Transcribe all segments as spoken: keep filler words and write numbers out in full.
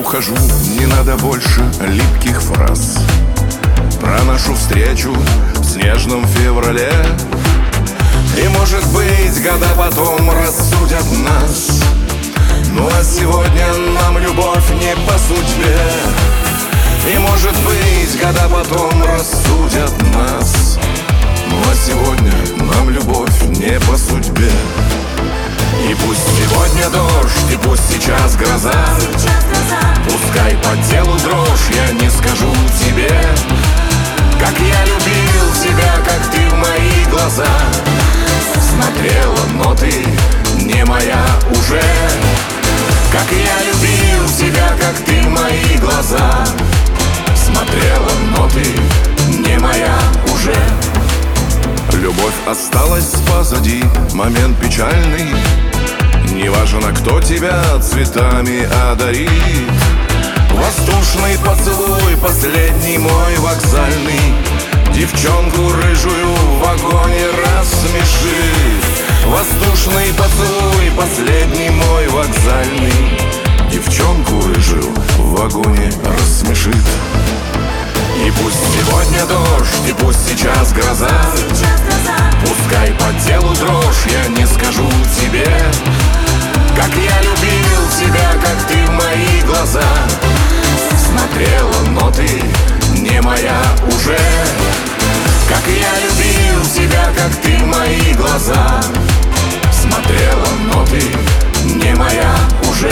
ухожу, не надо больше липких фраз про нашу встречу в снежном феврале. И, может быть, года потом рассудят нас. Ну а сегодня нам любовь не по судьбе. И, может быть, года потом рассудят нас. Ну а сегодня нам любовь не по судьбе. И пусть сегодня дождь, и пусть сейчас гроза, пускай по телу дрожь, я не скажу тебе, как я любил тебя, как ты в мои глаза смотрела, но ты не моя уже. Как я любил тебя, как ты в мои глаза смотрела, но ты не моя уже. Любовь осталась позади, момент печальный. Не важно, кто тебя цветами одарит. Воздушный поцелуй, последний мой вокзальный, девчонку рыжую в вагоне рассмешит. Воздушный поцелуй, последний мой вокзальный, девчонку рыжую в вагоне рассмешит. И пусть сегодня дождь, и пусть сейчас гроза, пускай по телу дрожь, я не скажу тебе, как я любил тебя, как ты в мои глаза смотрела, но ты не моя уже. Как я любил тебя, как ты в мои глаза смотрела, но ты не моя уже.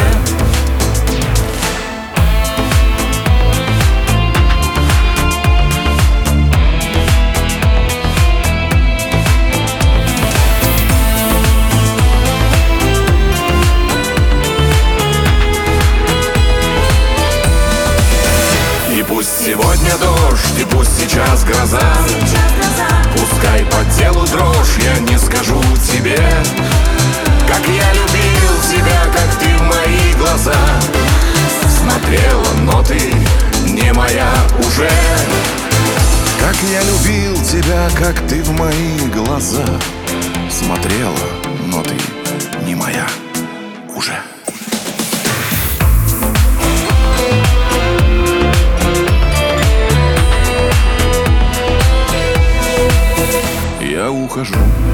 Сегодня дождь, и пусть сейчас гроза, пускай по телу дрожь, я не скажу тебе, как я любил тебя, как ты в мои глаза смотрела, но ты не моя уже. Как я любил тебя, как ты в мои глаза смотрела, но ты не моя уже. Я ухожу.